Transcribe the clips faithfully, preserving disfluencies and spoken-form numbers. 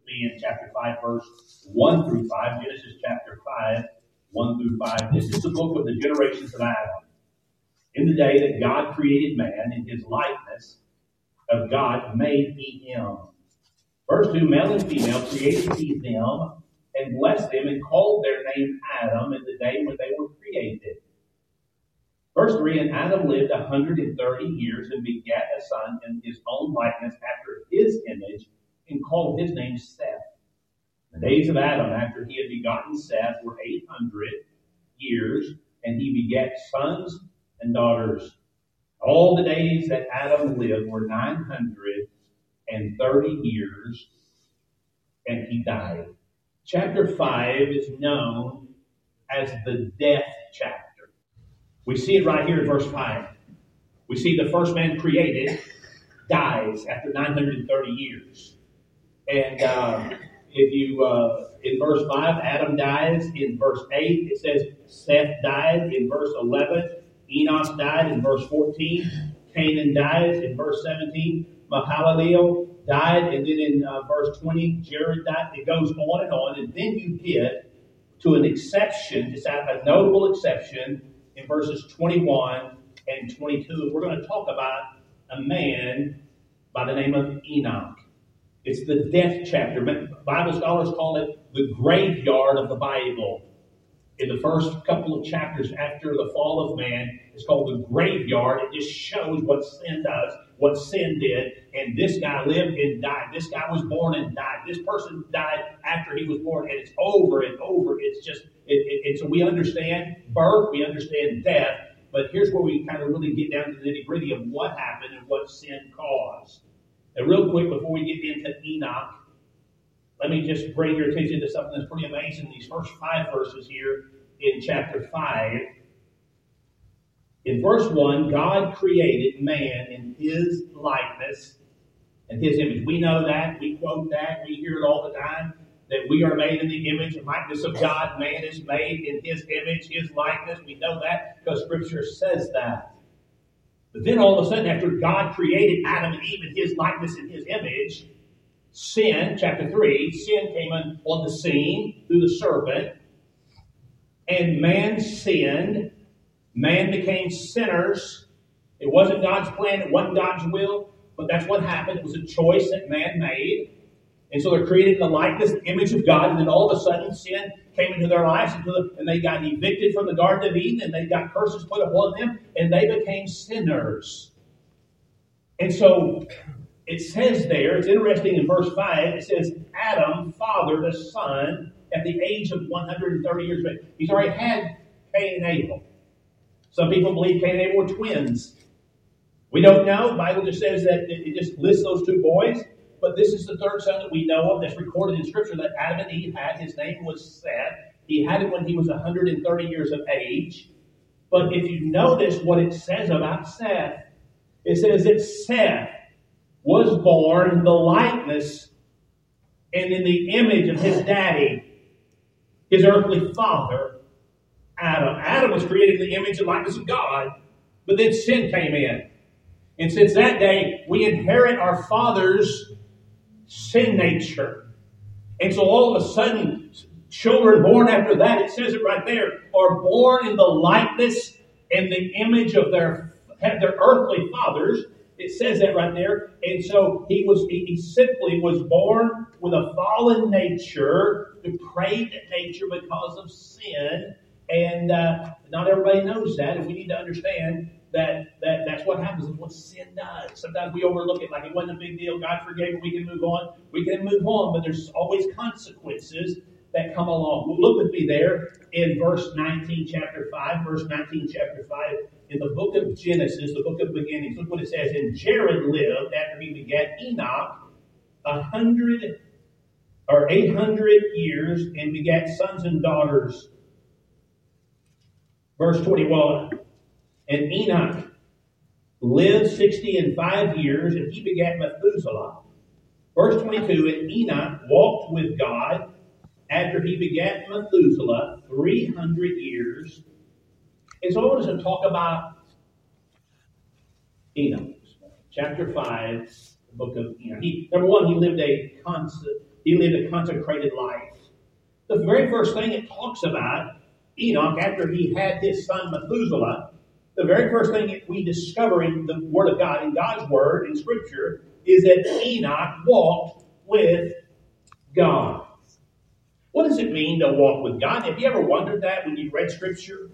me in chapter five, verse one through five. Genesis chapter five, one through five. This is the book of the generations of Adam. In the day that God created man in his likeness of God made he him. Verse two, male and female created he them and blessed them and called their name Adam in the day when they were created. Verse three, and Adam lived a hundred and thirty years and begat a son in his own likeness after his image and called his name Seth. The days of Adam after he had begotten Seth were eight hundred years, and he begat sons and daughters. All the days that Adam lived were nine hundred and thirty years, and he died. Chapter five is known as the death chapter. We see it right here in verse five. We see the first man created dies after nine hundred thirty years. And uh, if you, uh, in verse five, Adam dies. In verse eight, it says Seth died. In verse eleven, Enoch died. In verse fourteen, Canaan dies. In verse seventeen, Mahalaleel died. And then in uh, verse twenty, Jared died. It goes on and on. And then you get to an exception, just a notable exception, in verses twenty-one and twenty-two. We're going to talk about a man by the name of Enoch. It's the death chapter. Bible scholars call it the graveyard of the Bible. In the first couple of chapters after the fall of man, it's called the graveyard. It just shows what sin does, what sin did. And this guy lived and died. This guy was born and died. This person died after he was born. And it's over and over. It's just, it, it, and so we understand birth, we understand death. But here's where we kind of really get down to the nitty gritty of what happened and what sin caused. And real quick, before we get into Enoch, let me just bring your attention to something that's pretty amazing. These first five verses here in chapter five. In verse one, God created man in his likeness and his image. We know that. We quote that. We hear it all the time. That we are made in the image and likeness of God. Man is made in his image, his likeness. We know that because Scripture says that. But then all of a sudden, after God created Adam and Eve in his likeness and his image, sin, chapter three, sin came on, on the scene through the serpent. And man sinned. Man became sinners. It wasn't God's plan. It wasn't God's will. But that's what happened. It was a choice that man made. And so they're created in the likeness, the image of God. And then all of a sudden, sin came into their lives. And they got evicted from the Garden of Eden. And they got curses put upon them. And they became sinners. And so it says there, it's interesting in verse five, it says, Adam fathered a son at the age of one hundred thirty years. But he's already had Cain and Abel. Some people believe Cain and Abel were twins. We don't know. The Bible just says that it just lists those two boys. But this is the third son that we know of that's recorded in Scripture that Adam and Eve had. His name was Seth. He had it when he was one hundred thirty years of age. But if you notice what it says about Seth, it says that Seth was born in the likeness and in the image of his daddy, his earthly father, Adam. Adam was created in the image and likeness of God, but then sin came in. And since that day, we inherit our father's sin nature. And so all of a sudden, children born after that, it says it right there, are born in the likeness and the image of their, their earthly fathers. It says that right there. And so he was he, he simply was born with a fallen nature, depraved nature because of sin. And uh, not everybody knows that. And we need to understand that, that that's what happens. It's what sin does. Sometimes we overlook it like it wasn't a big deal. God forgave it. We can move on. We can move on. But there's always consequences that come along. Well, look with me there in verse nineteen, chapter five. Verse nineteen, chapter five. In the book of Genesis, the book of beginnings. Look what it says. And Jared lived after he begat Enoch a hundred or eight hundred years and begat sons and daughters. Verse twenty-one. And Enoch lived sixty and five years, and he begat Methuselah. Verse twenty-two. And Enoch walked with God after he begat Methuselah three hundred years. And so I want us to talk about Enoch. Chapter five, the book of Enoch. He, number one, he lived a constant, He lived a consecrated life. The very first thing it talks about Enoch, after he had his son Methuselah, the very first thing that we discover in the Word of God, in God's Word, in Scripture, is that Enoch walked with God. What does it mean to walk with God? Have you ever wondered that when you've read Scripture?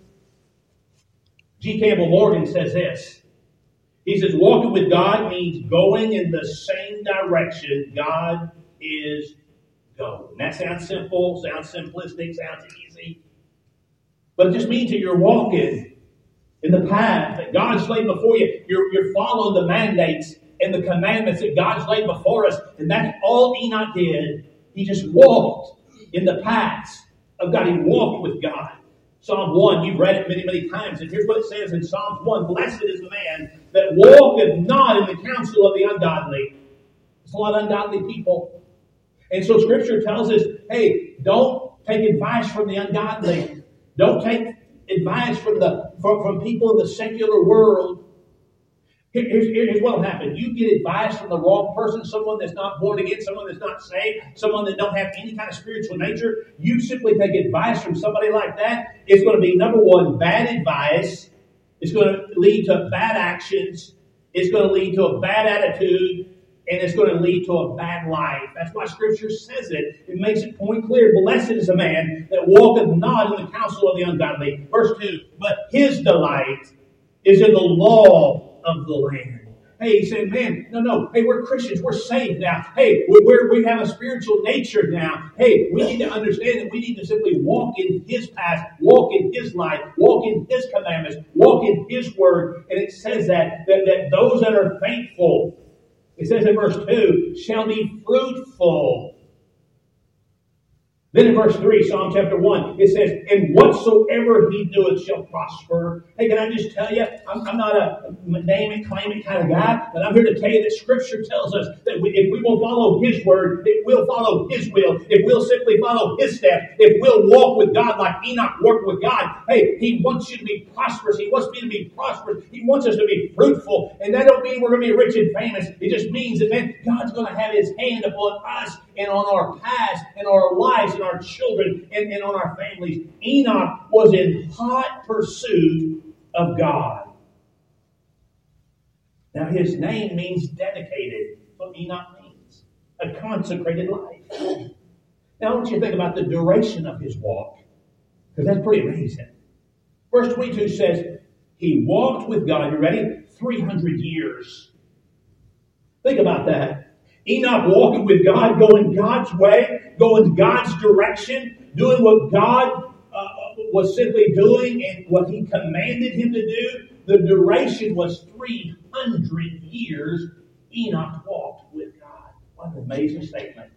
G. Campbell Morgan says this. He says, walking with God means going in the same direction God is going. That sounds simple, sounds simplistic, sounds easy. But it just means that you're walking in the path that God's laid before you. You're, you're following the mandates and the commandments that God's laid before us. And that's all Enoch did. He just walked in the paths of God. He walked with God. Psalm one, you've read it many, many times. And here's what it says in Psalm one. Blessed is the man that walketh not in the counsel of the ungodly. There's a lot of ungodly people. And so Scripture tells us, hey, don't take advice from the ungodly. Don't take advice from the from, from people in the secular world. Here's, here's what will happen. You get advice from the wrong person, someone that's not born again, someone that's not saved, someone that don't have any kind of spiritual nature. You simply take advice from somebody like that. It's going to be, number one, bad advice. It's going to lead to bad actions. It's going to lead to a bad attitude. And it's going to lead to a bad life. That's why Scripture says it. It makes it point clear. Blessed is a man that walketh not in the counsel of the ungodly. Verse two, but his delight is in the law of the land. Hey, he said, man, no, no. Hey, we're Christians. We're saved now. Hey, we're, we have a spiritual nature now. Hey, we need to understand that we need to simply walk in His path, walk in His light, walk in His commandments, walk in His word. And it says that, that, that those that are faithful, it says in verse two, shall be fruitful. Then in verse three, Psalm chapter one, it says, and whatsoever he doeth shall prosper. Hey, can I just tell you, I'm, I'm not a name it, claim it kind of guy, but I'm here to tell you that Scripture tells us that we, if we will follow His word, if we'll follow His will, if we'll simply follow His steps, if we'll walk with God like Enoch walked with God, hey, He wants you to be prosperous. He wants me to be prosperous. He wants us to be fruitful. And that don't mean we're going to be rich and famous. It just means that, man, God's going to have His hand upon us and on our paths and our lives and our children and, and on our families. Enoch was in hot pursuit of God. Now his name means dedicated. That's what Enoch means. A consecrated life. Now I want you to think about the duration of his walk, because that's pretty amazing. Verse twenty-two says, he walked with God, you ready? three hundred years. Think about that. Enoch walking with God, going God's way, going God's direction, doing what God uh, was simply doing and what He commanded him to do. The duration was three hundred years Enoch walked with God. What an amazing statement.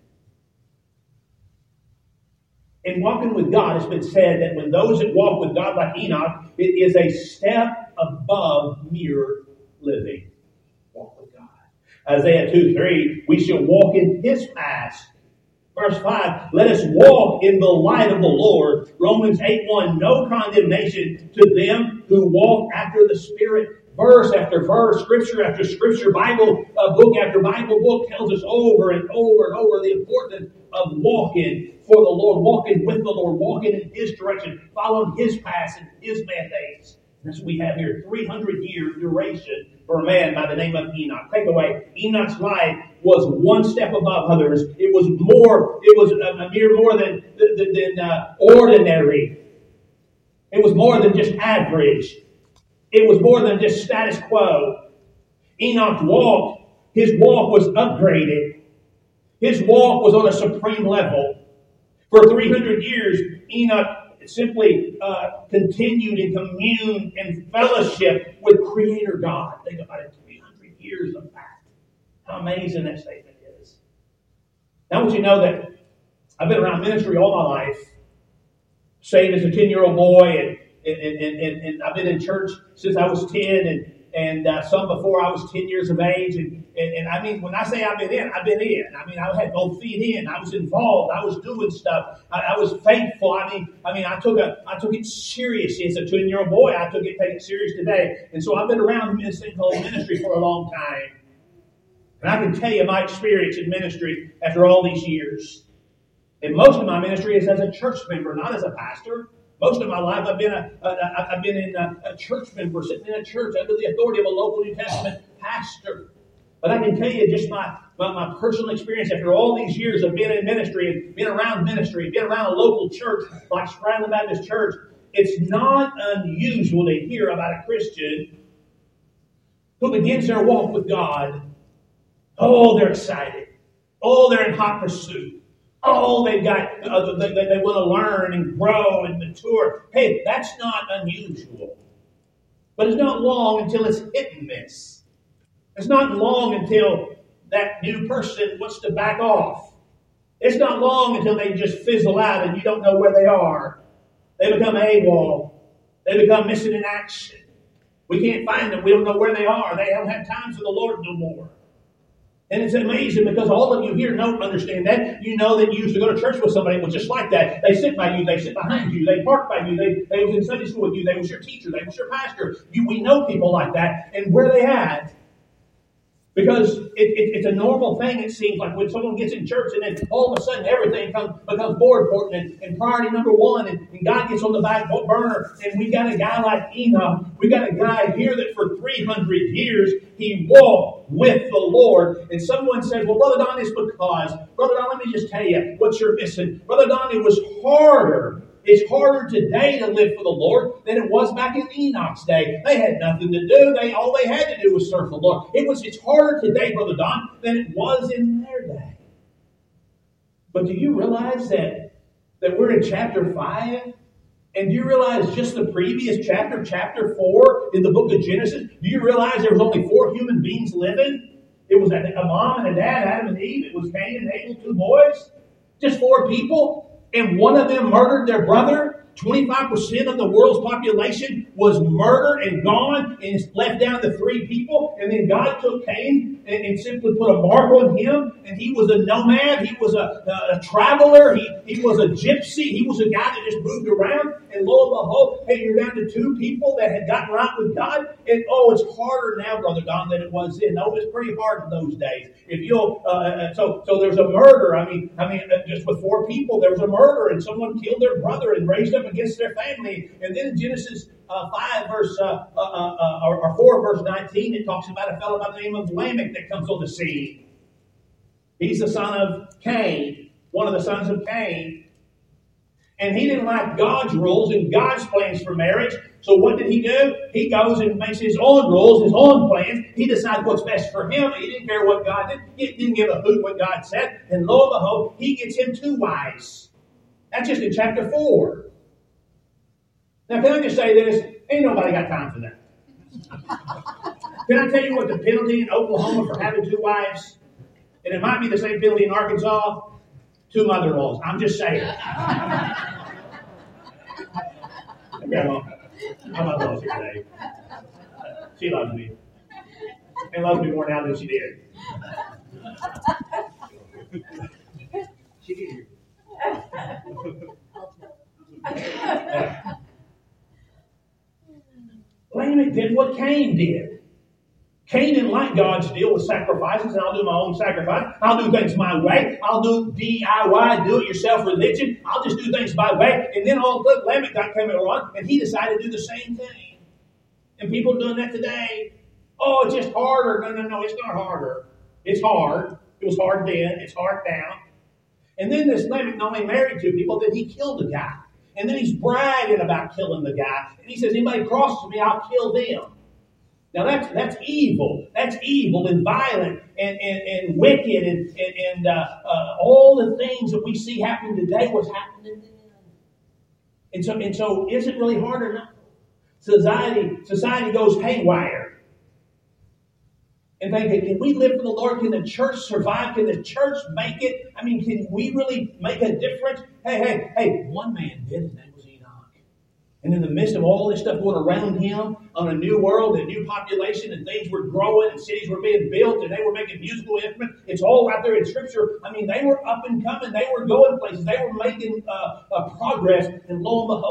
In walking with God, it's been said that when those that walk with God like Enoch, it is a step above mere living. Walk with God. Isaiah two three, we shall walk in His paths. Verse five, let us walk in the light of the Lord. Romans eight one, no condemnation to them who walk after the Spirit. Verse after verse, scripture after scripture, Bible uh, book after Bible book tells us over and over and over the importance of walking for the Lord, walking with the Lord, walking in His direction, following His paths and His mandates. That's what we have here, three hundred year duration for a man by the name of Enoch. Take away, Enoch's life was one step above others. It was more, it was a, a mere more than, than, than uh, ordinary. It was more than just average. It was more than just status quo. Enoch walked, his walk was upgraded. His walk was on a supreme level. For three hundred years, Enoch simply uh, continued in commune and fellowship with Creator God. Think about it, three hundred years of that. How amazing that statement is. Now I want you to know that I've been around ministry all my life, saved as a ten-year-old boy, and, and, and, and, and I've been in church since I was ten, and and uh, some before I was ten years of age. And, and, and I mean, when I say I've been in, I've been in. I mean, I had both feet in. I was involved. I was doing stuff. I, I was faithful. I mean, I mean, I took a, I took it seriously as a ten-year-old boy. I took it, take it serious today. And so I've been around this thing called ministry for a long time. And I can tell you my experience in ministry after all these years. And most of my ministry is as a church member, not as a pastor. Most of my life I've been a, a I've been in a, a church member, sitting in a church under the authority of a local New Testament pastor. But I can tell you just my, my, my personal experience after all these years of being in ministry and being around ministry, being around a local church like Spranglin Baptist Church, it's not unusual to hear about a Christian who begins their walk with God. Oh, they're excited. Oh, they're in hot pursuit. Oh, they've got, uh, they, they, they want to learn and grow and mature. Hey, that's not unusual. But it's not long until it's hit and miss. It's not long until that new person wants to back off. It's not long until they just fizzle out and you don't know where they are. They become AWOL. They become missing in action. We can't find them. We don't know where they are. They don't have time for the Lord no more. And it's amazing because all of you here don't understand that. You know that you used to go to church with somebody that was just like that. They sit by you. They sit behind you. They park by you. They, they was in Sunday school with you. They was your teacher. They was your pastor. You, we know people like that. And where they at? Because it, it, it's a normal thing, it seems like, when someone gets in church and then all of a sudden everything comes, becomes more important and, and priority number one and, and God gets on the back burner. And we got a guy like Enoch. We got a guy here that for three hundred years he walked with the Lord. And someone says, well, Brother Don, it's because, Brother Don, let me just tell you what you're missing. Brother Don, it was harder. It's harder today to live for the Lord than it was back in Enoch's day. They had nothing to do. They all they had to do was serve the Lord. It was it's harder today, Brother Don, than it was in their day. But do you realize that, that we're in chapter five? And do you realize just the previous chapter, chapter four in the book of Genesis, do you realize there was only four human beings living? It was a, a mom and a dad, Adam and Eve. It was Cain and Abel, two boys. Just four people. And one of them murdered their brother. twenty-five percent of the world's population was murdered and gone and left down to three people. And then God took Cain and, and simply put a mark on him. And he was a nomad. He was a, a, a traveler. He, he was a gypsy. He was a guy that just moved around. And lo and behold, hey, you're down to two people that had gotten right with God. And oh, it's harder now, Brother Don, than it was then. No, it was pretty hard in those days. If you'll, uh, so so there's a murder. I mean, I mean, just with four people, there was a murder, and someone killed their brother and raised up against their family. And then in Genesis uh, five, verse uh, uh, uh, or, or four, verse nineteen, it talks about a fellow by the name of Lamech that comes on the scene. He's the son of Cain, one of the sons of Cain. And he didn't like God's rules and God's plans for marriage. So what did he do? He goes and makes his own rules, his own plans. He decides what's best for him. He didn't care what God did. He didn't give a hoot what God said. And lo and behold, he gets him two wives. That's just in chapter four. Now, can I just say this? Ain't nobody got time for that. Can I tell you what the penalty in Oklahoma for having two wives? And it might be the same penalty in Arkansas. Two mother-in-laws. I'm just saying. Grandma, my mother-in-law's here today. She loves me. And loves me more now than she did. She did. Lamech did what Cain did. Cain didn't like God's deal with sacrifices, and I'll do my own sacrifice. I'll do things my way. I'll do D I Y, do-it-yourself religion. I'll just do things my way. And then all of a sudden, Lamech got came along, and he decided to do the same thing. And people are doing that today. Oh, it's just harder. No, no, no, it's not harder. It's hard. It was hard then. It's hard now. And then this Lamech not only married two people, then he killed a guy. And then he's bragging about killing the guy. And he says, anybody crosses me, I'll kill them. Now that's that's evil. That's evil and violent and, and, and wicked and, and, and uh, uh, all the things that we see happening today was happening then. And so and so is it really hard or not? Society, society goes haywire. And thinking, can we live for the Lord? Can the church survive? Can the church make it? I mean, can we really make a difference? Hey, hey, hey, one man did. His name was Enoch. And in the midst of all this stuff going around him on a new world, a new population, and things were growing, and cities were being built, and they were making musical instruments. It's all out there in Scripture. I mean, they were up and coming. They were going places. They were making uh, uh, progress. And lo and behold, here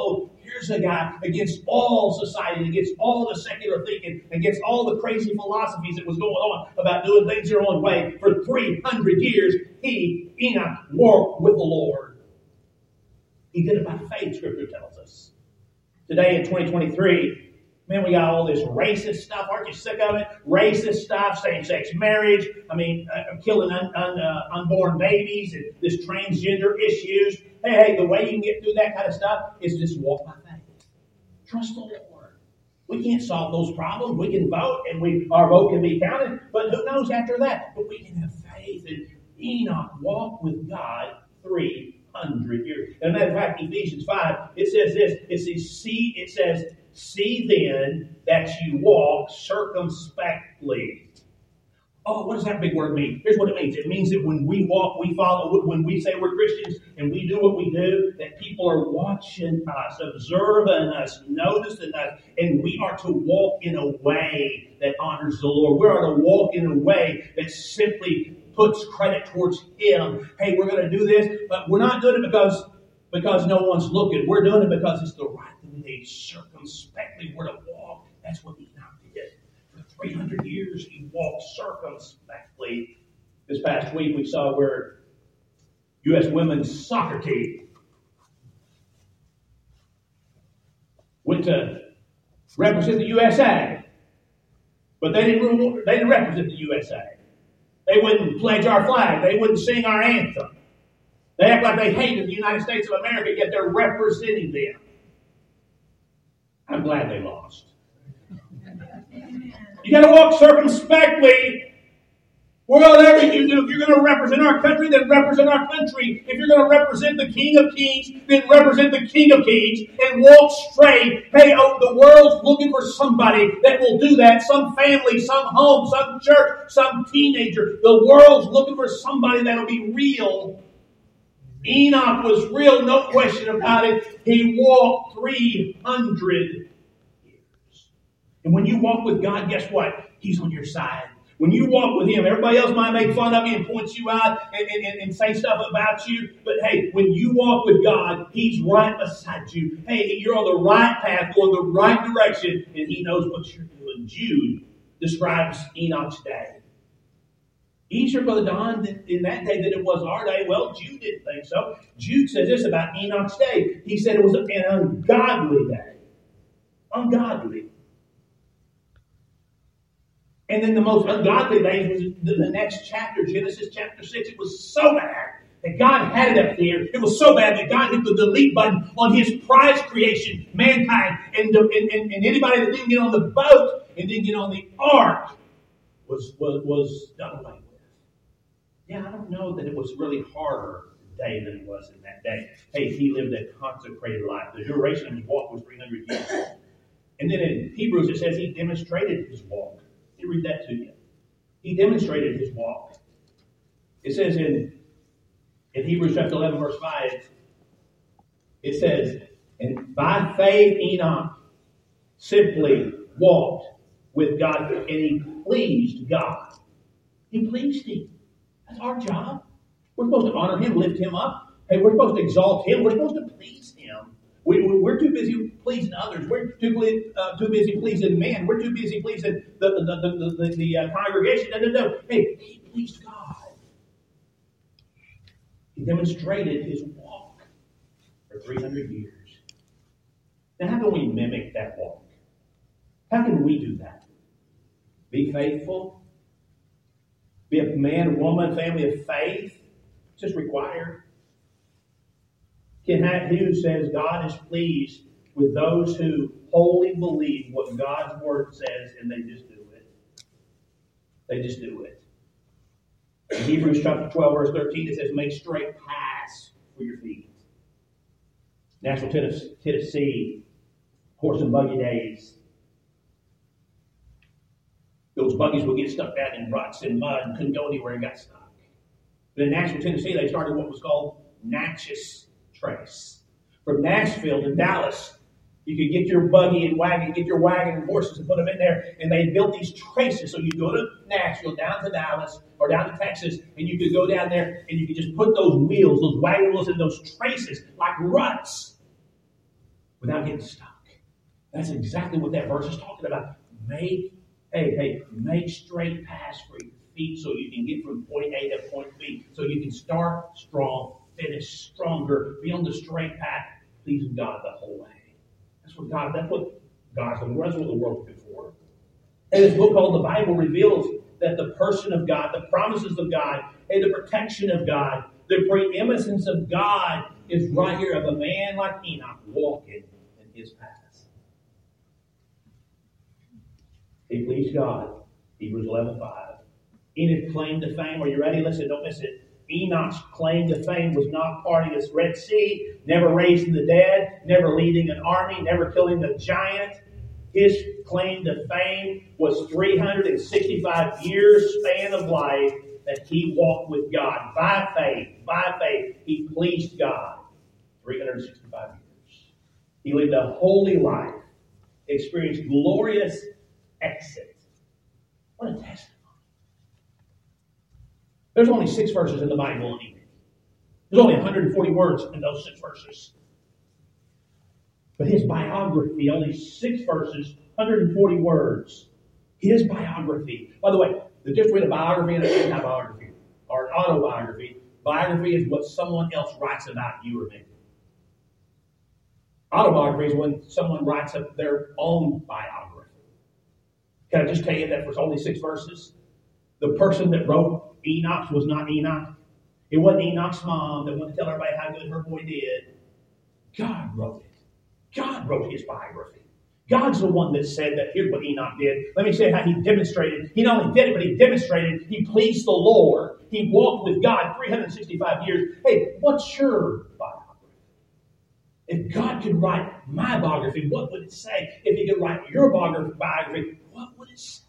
Here's a guy against all society, against all the secular thinking, against all the crazy philosophies that was going on about doing things their own way. For three hundred years, he, Enoch, walked with the Lord. He did it by faith, Scripture tells us. Today in twenty twenty-three, man, we got all this racist stuff. Aren't you sick of it? Racist stuff, same-sex marriage. I mean, uh, killing un, un, uh, unborn babies and this transgender issues. Hey, hey, the way you can get through that kind of stuff is just walk by faith. Trust the Lord. We can't solve those problems. We can vote, and we our vote can be counted. But who knows after that? But we can have faith. And Enoch walked with God three hundred years. As a matter of fact, Ephesians five, it says this. It says, see, it says, see then that you walk circumspectly. Oh, what does that big word mean? Here's what it means. It means that when we walk, we follow, when we say we're Christians and we do what we do, that people are watching us, observing us, noticing us, and we are to walk in a way that honors the Lord. We are to walk in a way that simply puts credit towards Him. Hey, we're going to do this, but we're not doing it because, because no one's looking. We're doing it because it's the right thing to do. Circumspectly, we're to walk. That's what Enoch did. For three hundred years, he walked circumspectly. This past week, we saw where U S women's soccer team went to represent the U S A, but they didn't, they didn't represent the U S A. They wouldn't pledge our flag. They wouldn't sing our anthem. They act like they hated the United States of America, yet they're representing them. I'm glad they lost. You got to walk circumspectly. Whatever you do, if you're going to represent our country, then represent our country. If you're going to represent the King of Kings, then represent the King of Kings and walk straight. Hey, oh, the world's looking for somebody that will do that. Some family, some home, some church, some teenager. The world's looking for somebody that'll be real. Enoch was real, no question about it. He walked three hundred years. And when you walk with God, guess what? He's on your side. When you walk with Him, everybody else might make fun of you and point you out and, and, and say stuff about you. But hey, when you walk with God, He's right beside you. Hey, you're on the right path, going the right direction, and He knows what you're doing. Jude describes Enoch's day. Easier for the dawn in that day than it was our day. Well, Jude didn't think so. Jude says this about Enoch's day. He said it was an ungodly day. Ungodly. And then the most ungodly days was the, the next chapter, Genesis chapter six. It was so bad that God had it up there. It was so bad that God hit the delete button on His prize creation, mankind. And, the, and, and, and anybody that didn't get on the boat and didn't get on the ark was, was, was done away with. Yeah, I don't know that it was really harder day than it was in that day. Hey, he lived a consecrated life. The duration of his walk was three hundred years. And then in Hebrews it says he demonstrated his walk. Let me read that to you. He demonstrated his walk. It says in, in Hebrews chapter eleven, verse five, it says, and by faith Enoch simply walked with God, and he pleased God. He pleased Him. That's our job. We're supposed to honor Him, lift Him up. Hey, we're supposed to exalt Him. We're supposed to please Him. We, we, we're too busy pleasing others. We're too, uh, too busy pleasing men. We're too busy pleasing the, the, the, the, the, the uh, congregation. No, no, no. Hey, he pleased God. He demonstrated His walk for three hundred years. Now, how can we mimic that walk? How can we do that? Be faithful. Be a man, woman, family of faith. It's just required. Ken Hughes says God is pleased with those who wholly believe what God's Word says and they just do it. They just do it. In Hebrews chapter twelve, verse thirteen, it says, make straight paths for your feet. Nashville, Tennessee, horse and buggy days. Those buggies would get stuck down in ruts and mud and couldn't go anywhere and got stuck. But in Nashville, Tennessee, they started what was called Natchez Trace. From Nashville to Dallas, you could get your buggy and wagon, get your wagon and horses and put them in there, and they built these traces. So you go to Nashville, down to Dallas, or down to Texas, and you could go down there and you could just put those wheels, those wagon wheels in those traces like ruts. without getting stuck. That's exactly what that verse is talking about. Make, hey, hey, make straight paths for your feet so you can get from point A to point B. So you can start strong, finish stronger, be on the straight path, pleasing God the whole way. That's what God, that's what God's looking for. That's what the world's looking for. And this book called the Bible reveals that the person of God, the promises of God, and the protection of God, the preeminence of God is right here of a man like Enoch walking in his paths. He pleased God. Hebrews eleven five. Enoch claimed to fame. Are you ready? Listen, don't miss it. Enoch's claim to fame was not parting the Red Sea, never raising the dead, never leading an army, never killing a giant. His claim to fame was three hundred sixty-five years span of life that he walked with God. By faith, by faith, he pleased God. three hundred sixty-five years. He lived a holy life, experienced glorious exit. What a testimony. There's only six verses in the Bible on Enoch. There's only one hundred forty words in those six verses. But his biography, only six verses, one hundred forty words. His biography. By the way, the difference between a biography and an autobiography, or an autobiography, biography is what someone else writes about you or me. Autobiography is when someone writes up their own biography. Can I just tell you that for only six verses? The person that wrote Enoch was not Enoch. It wasn't Enoch's mom that wanted to tell everybody how good her boy did. God wrote it. God wrote his biography. God's the one that said that here's what Enoch did. Let me say how he demonstrated. He not only did it, but he demonstrated. He pleased the Lord. He walked with God three hundred sixty-five years. Hey, what's your biography? If God could write my biography, what would it say? If he could write your biography, what would it say?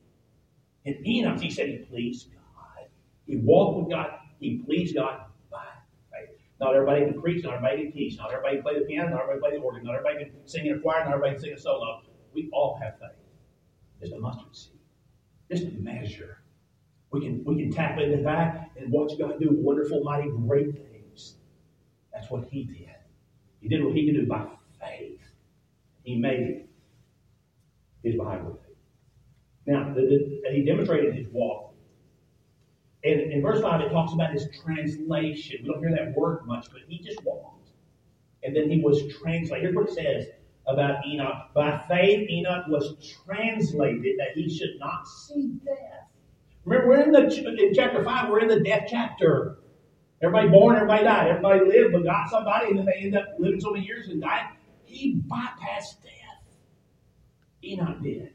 In Enoch, he said he pleased God. He walked with God. He pleased God by faith. Not everybody can preach. Not everybody can teach. Not everybody can play the piano. Not everybody can play the organ. Not everybody can sing in a choir. Not everybody can sing a solo. We all have faith. Just a mustard seed. Just a measure. We can, we can tap into that and watch God do wonderful, mighty, great things. That's what he did. He did what he could do by faith. He made it his biography. Now, the, the, he demonstrated his walk. And in verse five, it talks about his translation. We don't hear that word much, but he just walked. And then he was translated. Here's what it says about Enoch. By faith, Enoch was translated that he should not see death. Remember, we're in, the, in chapter five, we're in the death chapter. Everybody born, everybody died. Everybody lived, but got somebody, and then they end up living so many years and died. He bypassed death. Enoch did.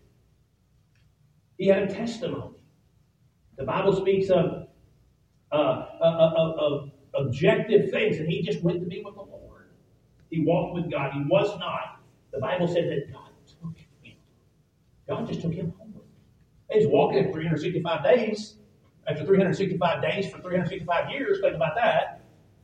He had a testimony. The Bible speaks of, uh, of, of, of objective things, and he just went to be with the Lord. He walked with God. He was not. The Bible said that God took him. God just took him home with him. He's walking at three hundred sixty-five days. After three hundred sixty-five days for three hundred sixty-five years, think about that.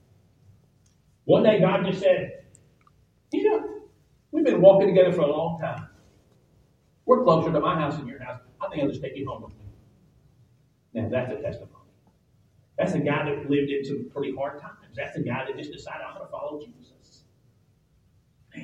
One day God just said, you know, we've been walking together for a long time. We're closer to my house than your house. I think I'll just take you home with me. Now, that's a testimony. That's a guy that lived in some pretty hard times. That's a guy that just decided, I'm going to follow Jesus. Man.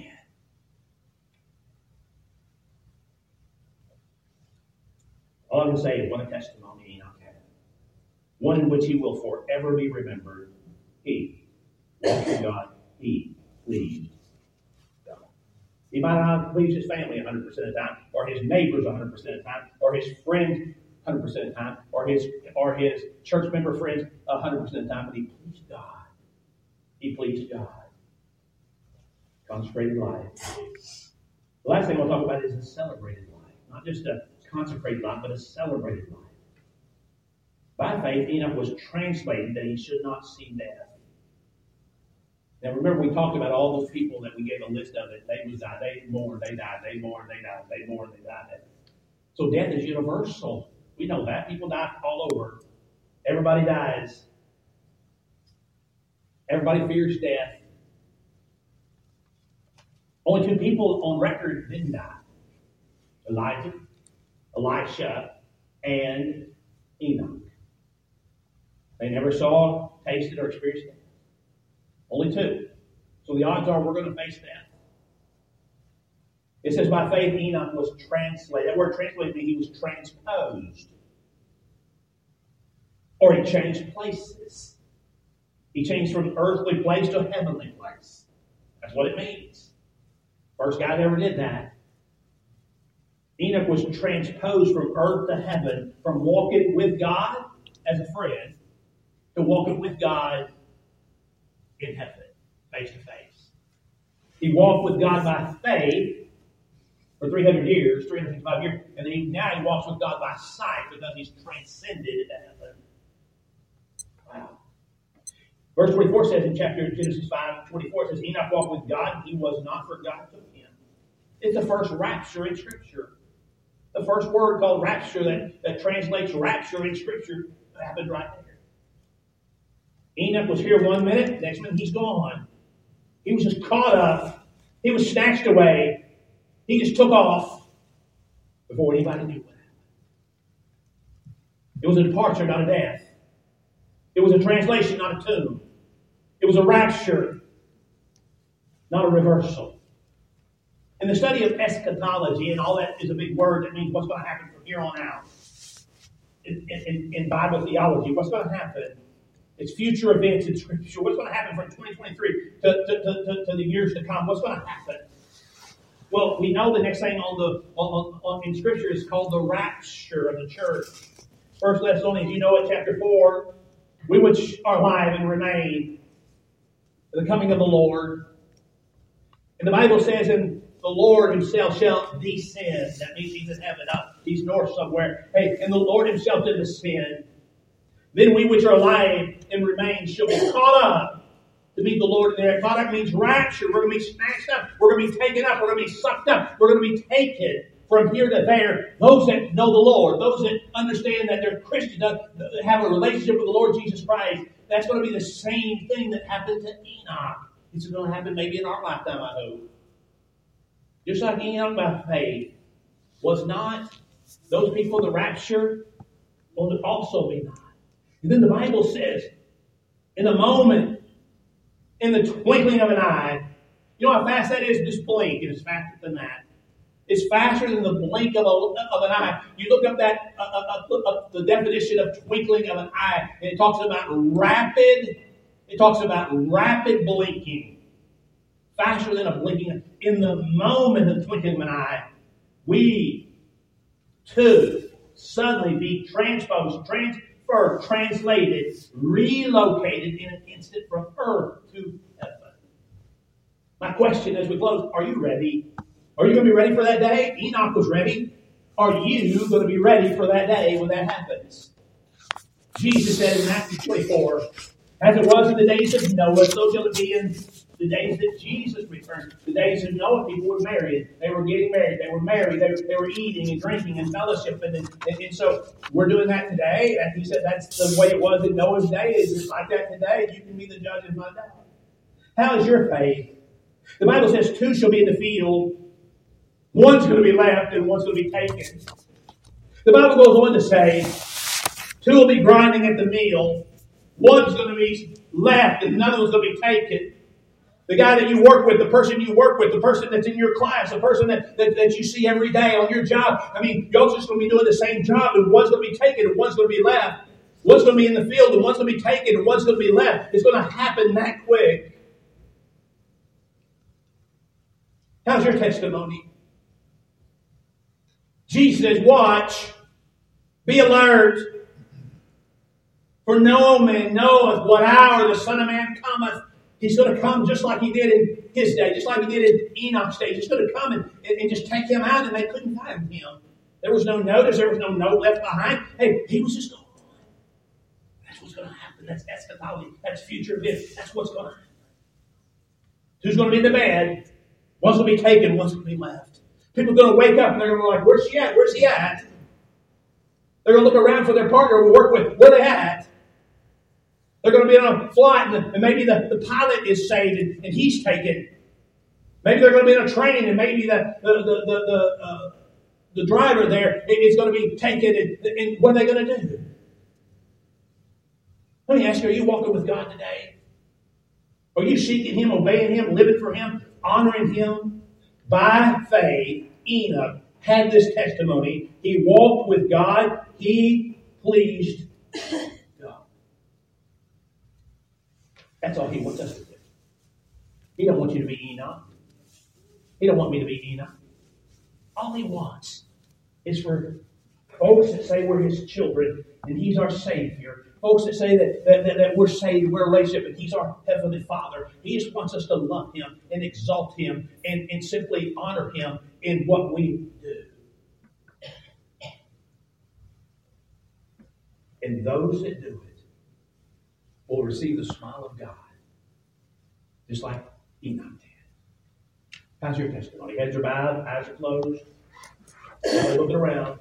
All I can say is, what a testimony Enoch had. One in which he will forever be remembered. He walked with God. He pleased God. He might not please his family one hundred percent of the time, or his neighbors one hundred percent of the time, or his friends one hundred percent of the time, or his or his church member friends one hundred percent of the time, but he pleased God. He pleased God. Consecrated life. The last thing we'll talk about is a celebrated life. Not just a consecrated life, but a celebrated life. By faith, Enoch was translated that he should not see death. Now remember, we talked about all those people that we gave a list of it. They was died, they mourned, they died, they mourned, they died, they mourned, they died. So death is universal. We know that. People die all over. Everybody dies. Everybody fears death. Only two people on record didn't die. Elijah, Elisha, and Enoch. They never saw, tasted, or experienced death. Only two. So the odds are we're going to face death. It says, by faith Enoch was translated. That word translated means he was transposed. Or he changed places. He changed from earthly place to a heavenly place. That's what it means. First guy that ever did that. Enoch was transposed from earth to heaven, from walking with God as a friend to walking with God in heaven, face to face. He walked with God by faith for three hundred years, three hundred fifty-five years, and then he, now he walks with God by sight because he's transcended into heaven. Wow. Verse twenty-four says in chapter Genesis five, twenty-four, it says, Enoch walked with God, and he was not, for God took him. It's the first rapture in Scripture. The first word called rapture that, that translates rapture in Scripture happened right there. Enoch was here one minute, next minute he's gone. He was just caught up. He was snatched away. He just took off before anybody knew what happened. It was a departure, not a death. It was a translation, not a tomb. It was a rapture, not a reversal. And the study of eschatology, and all that is a big word that means what's going to happen from here on out. In, in, in Bible theology, what's going to happen? It's future events in Scripture. What's going to happen from twenty twenty-three to, to, to, to the years to come? What's going to happen? Well, we know the next thing on the on, on, in Scripture is called the rapture of the church. First Thessalonians, you know it, chapter four. We which are alive and remain for the coming of the Lord. And the Bible says, in the Lord himself shall descend. That means he's in heaven. Up, he's north somewhere. Hey, and the Lord himself did descend. Then we which are alive and remain shall be caught up to meet the Lord in the air. Caught up means rapture. We're going to be snatched up. We're going to be taken up. We're going to be sucked up. We're going to be taken from here to there. Those that know the Lord, those that understand that they're Christians, that have a relationship with the Lord Jesus Christ, that's going to be the same thing that happened to Enoch. It's going to happen maybe in our lifetime, I hope. Just like Enoch by faith was not, those people in the rapture will also be not. And then the Bible says, in a moment, in the twinkling of an eye, you know how fast that is? Just blink. It is faster than that. It's faster than the blink of, a, of an eye. You look up that uh, uh, uh, the definition of twinkling of an eye, and it talks about rapid. It talks about rapid blinking, faster than a blinking. In the moment of twinkling of an eye, we too suddenly be transposed, transferred, translated, relocated in an instant from earth to heaven. My question as we close: are you ready? Are you going to be ready for that day? Enoch was ready. Are you going to be ready for that day when that happens? Jesus said in Matthew twenty-four, as it was in the days of Noah, so shall it be in the days that Jesus returned. The days of Noah, people were married. They were getting married. They were married. They, they were eating and drinking and fellowship. And, and, and so we're doing that today. And he said that's the way it was in Noah's days. It's like that today. You can be the judge and find out. How is your faith? The Bible says two shall be in the field. One's going to be left and one's going to be taken. The Bible goes on to say, two will be grinding at the mill. One's going to be left and another one's going to be taken. The guy that you work with, the person you work with, the person that's in your class, the person that, that, that you see every day on your job. I mean, you're just going to be doing the same job, and one's going to be taken and one's going to be left. One's going to be in the field and one's going to be taken and one's going to be left. It's going to happen that quick. How's your testimony? Jesus says, watch, be alert, for no man knoweth what hour the Son of Man cometh. He's going to come just like he did in his day, just like he did in Enoch's day. He's going to come and, and, and just take him out, and they couldn't find him. There was no notice. There was no note left behind. Hey, he was just gone. That's what's going to happen. That's eschatology. That's future events. That's what's going to happen. Who's going to be in the bed? One's going to be taken, one's going to be left. People are going to wake up and they're going to be like, where's she at? Where's he at? They're going to look around for their partner we work with. Where are they at? They're going to be on a flight and, and maybe the, the pilot is saved and, and he's taken. Maybe they're going to be on a train and maybe the the the the, the, uh, the driver there is going to be taken. And, and what are they going to do? Let me ask you, are you walking with God today? Are you seeking Him, obeying Him, living for Him, honoring Him? By faith, Enoch had this testimony. He walked with God. He pleased God. That's all He wants us to do. He don't want you to be Enoch. He don't want me to be Enoch. All He wants is for folks that say we're His children and He's our Savior. Folks that say that, that, that, that we're saved, we're a relationship, and He's our Heavenly Father. He just wants us to love Him and exalt Him and, and simply honor Him in what we do. And those that do it will receive the smile of God, just like Enoch did. How's your testimony? Heads are bowed, eyes are closed. Everybody looking around.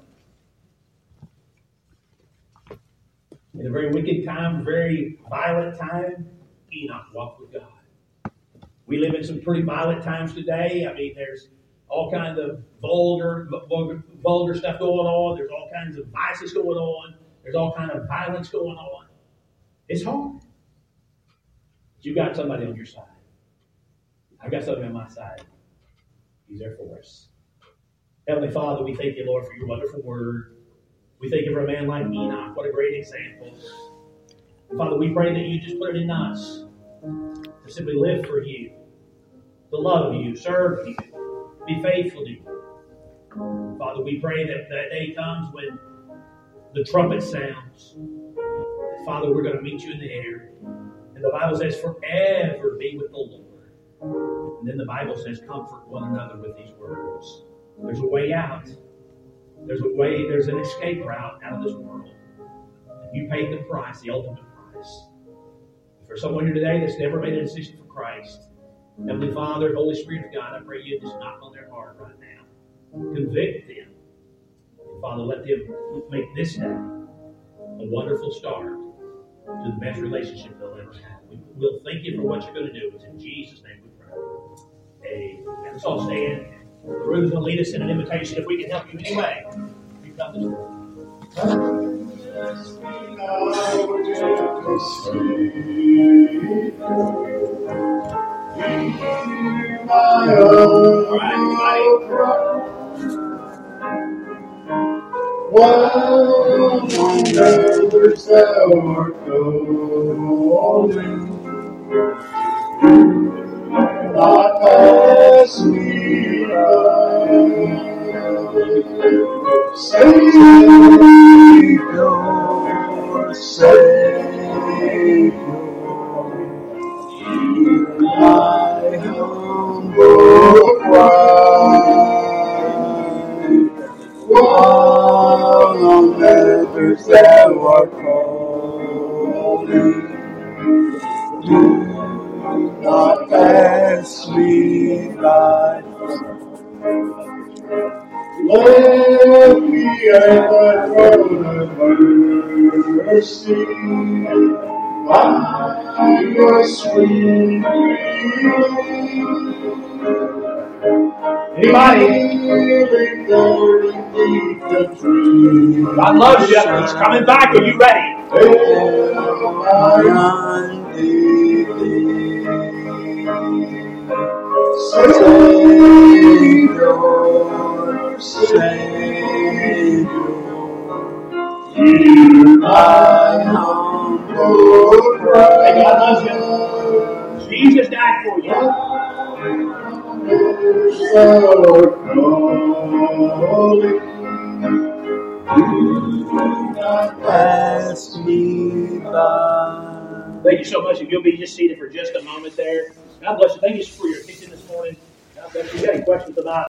In a very wicked time, a very violent time, Enoch walked with God. We live in some pretty violent times today. I mean, there's all kinds of vulgar, vulgar, vulgar stuff going on. There's all kinds of vices going on. There's all kinds of violence going on. It's hard. But you've got somebody on your side. I've got somebody on my side. He's there for us. Heavenly Father, we thank you, Lord, for your wonderful word. We thank you for a man like Enoch. What a great example. And Father, we pray that you just put it in us to simply live for you, to love you, serve you, be faithful to you. Father, we pray that that day comes when the trumpet sounds. And Father, we're going to meet you in the air. And the Bible says, forever be with the Lord. And then the Bible says, comfort one another with these words. There's a way out. There's a way, there's an escape route out of this world. And you paid the price, the ultimate price. For someone here today that's never made a decision for Christ, Heavenly Father, Holy Spirit of God, I pray you just knock on their heart right now. Convict them. And Father, let them make this day a wonderful start to the best relationship they'll ever have. We, we'll thank you for what you're going to do. It's in Jesus' name we pray. Amen. Let's all stand. The room's going to lead us in an invitation. If we can help you in any way, you come this way. All right, everybody. While others thou art calling, not pass me by. Savior, Savior, hear my humble cry. While on others thou art calling, do not pass me by. Let me at thy throne of mercy find your sweet relief. Anybody? God loves you. He's coming back. Are you ready? Savior, Savior, hear my humble cry. Hey, God loves you. Jesus died for you. So calling, do not pass me by. Thank you so much. If you'll be just seated for just a moment there. God bless you. Thank you for your attention this morning. God bless you. If you got any questions about